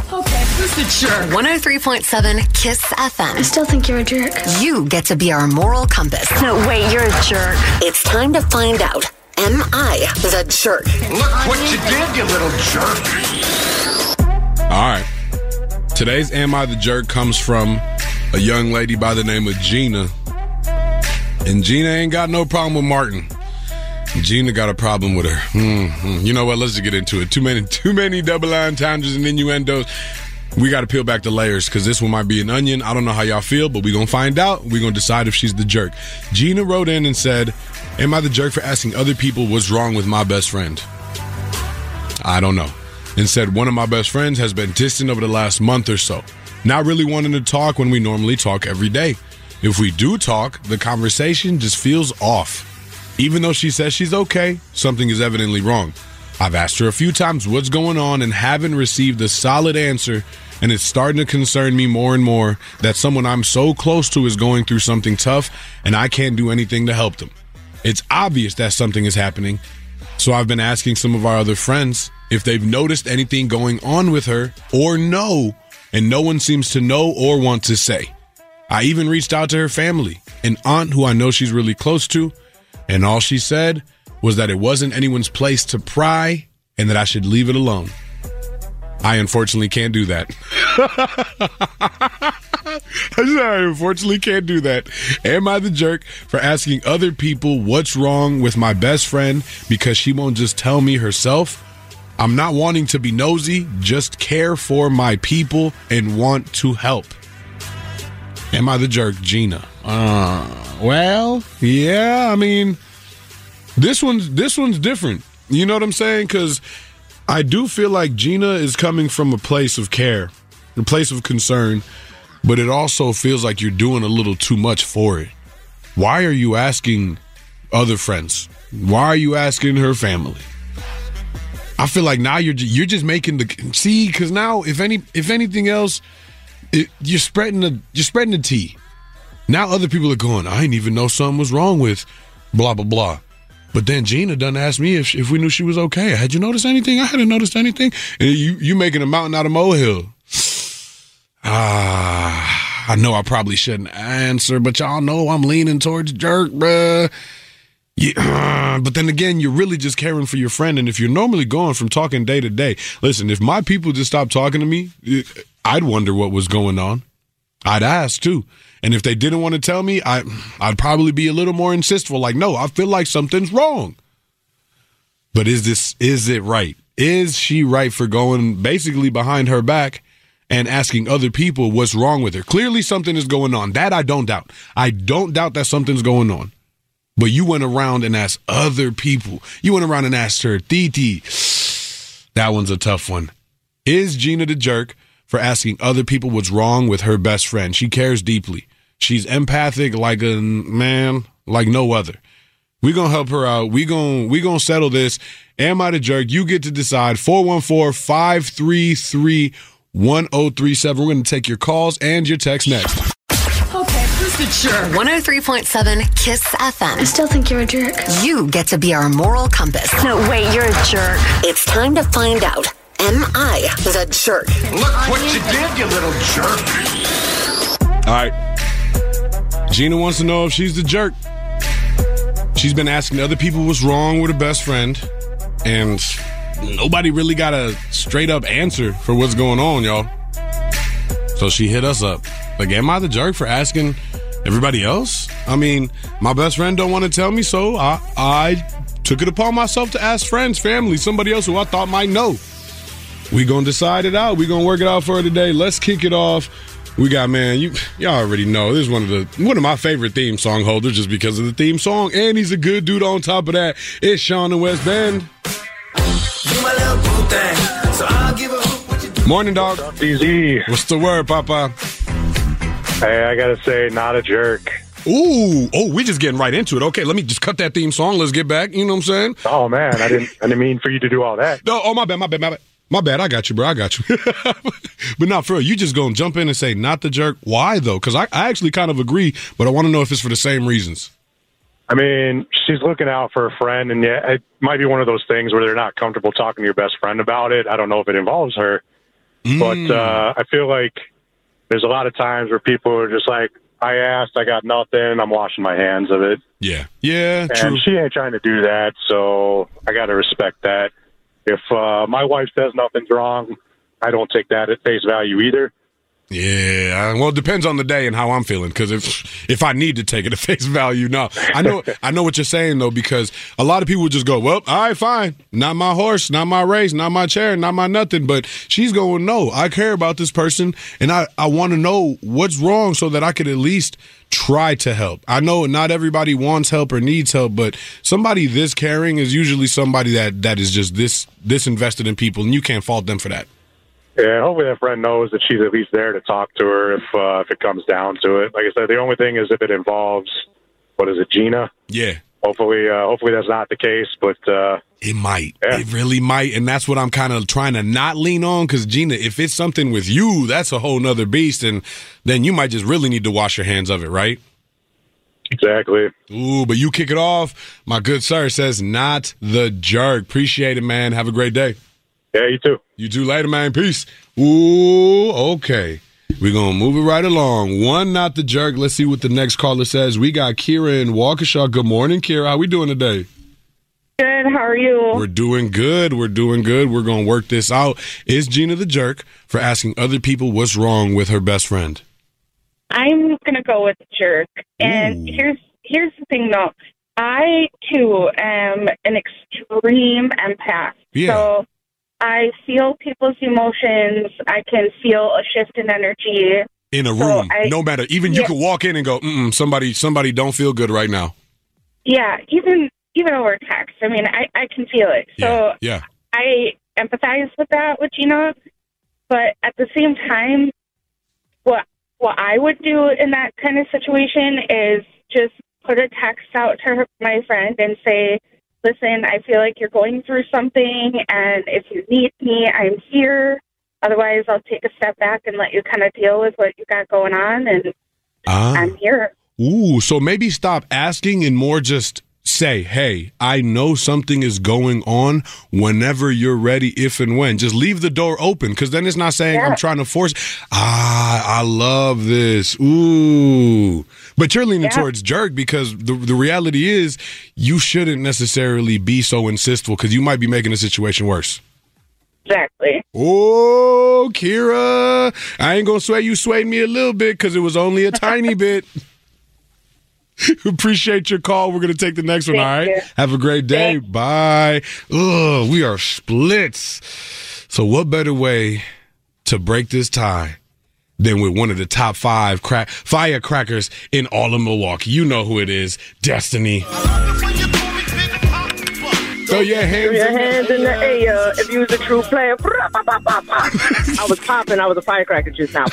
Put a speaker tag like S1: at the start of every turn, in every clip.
S1: Okay, who's the jerk?
S2: 103.7 KISS FM.
S3: I still think you're a jerk.
S2: You get to be our moral compass.
S3: No, wait, you're a jerk.
S2: It's time to find out. Am I the jerk?
S4: Look what you did, you little jerk.
S5: All right. Today's Am I the Jerk comes from a young lady by the name of Gina. And Gina ain't got no problem with Martin. Gina got a problem with her. You know what? Let's just get into it. Too many double entendres and innuendos. We got to peel back the layers because this one might be an onion. I don't know how y'all feel, but we're going to find out. We're going to decide if she's the jerk. Gina wrote in and said, am I the jerk for asking other people what's wrong with my best friend? I don't know. And said one of my best friends has been distant over the last month or so. Not really wanting to talk when we normally talk every day. If we do talk, the conversation just feels off. Even though she says she's okay, something is evidently wrong. I've asked her a few times what's going on and haven't received a solid answer, and it's starting to concern me more and more that someone I'm so close to is going through something tough and I can't do anything to help them. It's obvious that something is happening, so I've been asking some of our other friends if they've noticed anything going on with her or no, and no one seems to know or want to say. I even reached out to her family, an aunt who I know she's really close to, and all she said was that it wasn't anyone's place to pry and that I should leave it alone. I unfortunately can't do that. I unfortunately can't do that. Am I the jerk for asking other people what's wrong with my best friend because she won't just tell me herself? I'm not wanting to be nosy, just care for my people and want to help. Am I the jerk, Gina? Well, yeah, I mean, this one's different. You know what I'm saying? Because I do feel like Gina is coming from a place of care, a place of concern, but it also feels like you're doing a little too much for it. Why are you asking other friends? Why are you asking her family? I feel like now you're just making because now if anything else, you're spreading the tea. Now other people are going, I didn't even know something was wrong with blah blah blah. But then Gina done asked me if we knew she was okay. Had you noticed anything? I hadn't noticed anything. And you making a mountain out of molehill. I know I probably shouldn't answer, but y'all know I'm leaning towards jerk, bruh. Yeah, but then again, you're really just caring for your friend. And if you're normally going from talking day to day, listen, if my people just stopped talking to me, I'd wonder what was going on. I'd ask too. And if they didn't want to tell me, I'd probably be a little more insistful. Like, no, I feel like something's wrong. But is it right? Is she right for going basically behind her back and asking other people what's wrong with her? Clearly something is going on. That I don't doubt. I don't doubt that something's going on. But you went around and asked other people. You went around and asked her, Titi. That one's a tough one. Is Gina the jerk for asking other people what's wrong with her best friend? She cares deeply. She's empathic like a man, like no other. We're going to help her out. We're gonna settle this. Am I the jerk? You get to decide. 414-533-1037. We're going to take your calls and your text next.
S1: Okay, who's the jerk?
S2: 103.7 KISS FM.
S3: I still think you're a jerk.
S2: You get to be our moral compass.
S3: No, wait, you're a jerk.
S2: It's time to find out. Am I the jerk?
S4: Look what you did, you little jerk.
S5: All right. Gina wants to know if she's the jerk. She's been asking other people what's wrong with her best friend, and nobody really got a straight up answer for what's going on, y'all. So she hit us up. Like, am I the jerk for asking everybody else? I mean, my best friend don't want to tell me, so I took it upon myself to ask friends, family, somebody else who I thought might know. We gonna decide it out. We gonna work it out for her today. Let's kick it off. We got, man, y'all already know, this is one of my favorite theme song holders just because of the theme song, and he's a good dude on top of that. It's Sean in West Bend.
S6: You my little boo thing, so I'll give a hoot what you do.
S5: Morning, dog.
S7: Easy.
S5: What's the word, Papa?
S7: Hey, I gotta say, not a jerk.
S5: Ooh, we just getting right into it. Okay, let me just cut that theme song. Let's get back. You know what I'm saying?
S7: Oh man, I didn't mean for you to do all that.
S5: No, my bad. My bad. I got you, bro. I got you. But not for real. You just gonna jump in and say not the jerk. Why though? Because I actually kind of agree, but I want to know if it's for the same reasons.
S7: I mean, she's looking out for a friend, and yeah, it might be one of those things where they're not comfortable talking to your best friend about it. I don't know if it involves her, But I feel like there's a lot of times where people are just like, I asked, I got nothing, I'm washing my hands of it.
S5: Yeah. Yeah, true.
S7: And she ain't trying to do that, so I got to respect that. If my wife says nothing's wrong, I don't take that at face value either.
S5: Yeah, well, it depends on the day and how I'm feeling. Because if I need to take it at face value, no. I know what you're saying though, because a lot of people just go, "Well, all right, fine, not my horse, not my race, not my chair, not my nothing." But she's going, "No, I care about this person, and I want to know what's wrong so that I could at least try to help." I know not everybody wants help or needs help, but somebody this caring is usually somebody that is just this invested in people, and you can't fault them for that.
S7: Yeah, hopefully that friend knows that she's at least there to talk to her if it comes down to it. Like I said, the only thing is if it involves, Gina?
S5: Yeah.
S7: Hopefully that's not the case, but
S5: it might.
S7: Yeah.
S5: It really might, and that's what I'm kind of trying to not lean on, because, Gina, if it's something with you, that's a whole nother beast, and then you might just really need to wash your hands of it, right?
S7: Exactly.
S5: Ooh, but you kick it off. My good sir says, not the jerk. Appreciate it, man. Have a great day.
S7: Yeah, you too.
S5: You too later, man. Peace. Ooh, okay. We're going to move it right along. One, not the jerk. Let's see what the next caller says. We got Kira in Waukesha. Good morning, Kira. How we doing today?
S8: Good. How are you?
S5: We're doing good. We're doing good. We're going to work this out. Is Gina the jerk for asking other people what's wrong with her best friend?
S8: I'm going to go with jerk. And here's the thing, though. I, too, am an extreme empath.
S5: Yeah.
S8: So I feel people's emotions. I can feel a shift in energy.
S5: In a room. No matter. Even you can walk in and go, somebody don't feel good right now.
S8: Yeah, even over text. I mean, I can feel it. So
S5: yeah.
S8: I empathize with that with Gina. But at the same time, what I would do in that kind of situation is just put a text out to my friend and say, listen, I feel like you're going through something, and if you need me, I'm here. Otherwise, I'll take a step back and let you kind of deal with what you got going on, and I'm here.
S5: Ooh, so maybe stop asking and more just say, hey, I know something is going on whenever you're ready, if and when. Just leave the door open, because then it's not saying I'm trying to force. I love this. Ooh. But you're leaning towards jerk, because the reality is you shouldn't necessarily be so insistful, because you might be making the situation worse.
S8: Exactly.
S5: Oh, Kira, I ain't going to sway you. Swayed me a little bit because it was only a tiny bit. Appreciate your call. We're going to take the next one, all right? Have a great day. Bye. Ugh, we are splits. So what better way to break this tie than with one of the top 5 firecrackers in all of Milwaukee? You know who it is, Destiny. Throw your hands in the air
S9: if you was a true player. I was popping. I was a firecracker just now.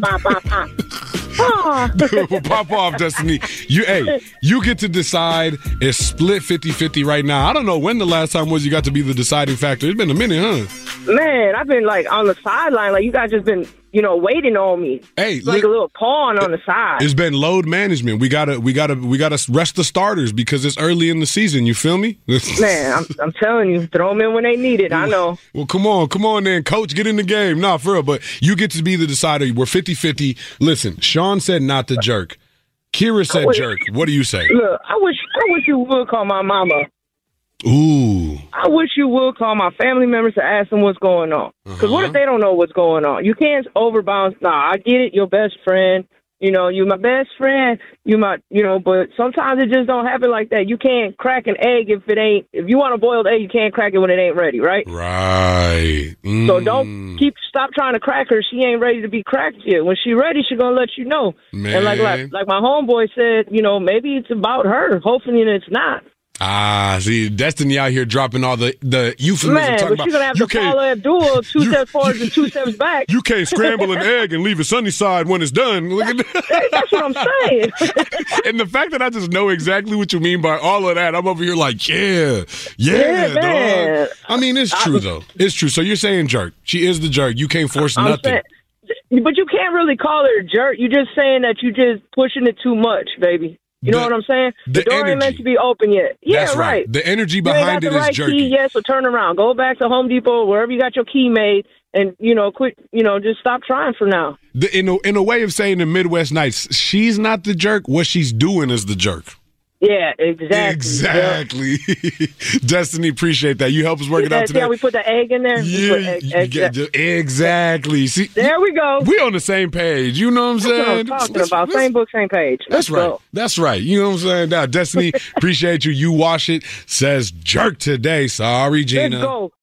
S5: Pop off, Destiny. You get to decide. It's split 50-50 right now. I don't know when the last time was you got to be the deciding factor. It's been a minute, huh?
S9: Man, I've been like on the sideline. Like you guys just been, waiting on me.
S5: Hey,
S9: like a little pawn on the side.
S5: It's been load management. We gotta rest the starters because it's early in the season. You feel me?
S9: Man, I'm telling you, throw them in when they need it. I know.
S5: Well, come on then, coach, get in the game. Nah, for real, but you get to be the decider. We're 50-50. Listen, Sean said not the jerk. Kira said jerk. What do you say?
S9: Look, I wish you would call my mama.
S5: Ooh.
S9: I wish you would call my family members to ask them what's going on. Because what if they don't know what's going on? You can't overbounce. Nah, I get it. Your best friend. You my best friend. But sometimes it just don't happen like that. You can't crack an egg if you want a boiled egg, you can't crack it when it ain't ready, right?
S5: Right.
S9: So stop trying to crack her. She ain't ready to be cracked yet. When she ready, she gonna let you know.
S5: Man.
S9: And like my homeboy said, maybe it's about her. Hopefully it's not.
S5: See, Destiny out here dropping all the euphemism.
S9: Man, but you're going to have to follow Abdul 2 steps forward and 2 steps back.
S5: You can't scramble an egg and leave it sunny side when it's done. Look at that.
S9: That's what I'm saying.
S5: And the fact that I just know exactly what you mean by all of that, I'm over here like, yeah,
S9: man.
S5: Dog. I mean, it's true, though. It's true. So you're saying jerk. She is the jerk. You can't force nothing.
S9: But you can't really call her a jerk. You're just saying that you're just pushing it too much, baby. You know what I'm saying? The door ain't meant to be open yet. Yeah,
S5: that's right. The energy behind it is jerky.
S9: Key, yes, so turn around. Go back to Home Depot, wherever you got your key made, and quit. Just stop trying for now.
S5: In a way of saying the Midwest Nights, she's not the jerk. What she's doing is the jerk.
S9: Yeah, exactly.
S5: Exactly. Destiny, appreciate that. You help us work it out today.
S9: Yeah, we put the egg in there.
S5: Exactly. See,
S9: there we go.
S5: We on the same page. You know what I'm saying?
S9: That's what I'm talking about. Same book, same page.
S5: That's right. That's right. You know what I'm saying? Now, Destiny, appreciate you. You wash it. Says jerk today. Sorry, Gina.
S9: Let's go.